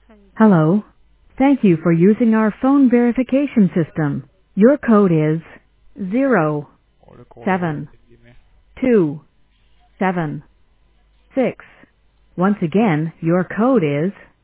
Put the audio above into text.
Hello. Thank you for using our phone verification system. Your code is zero Olha qual é o número seven aqui, né? 2 7 6. Once again, your code is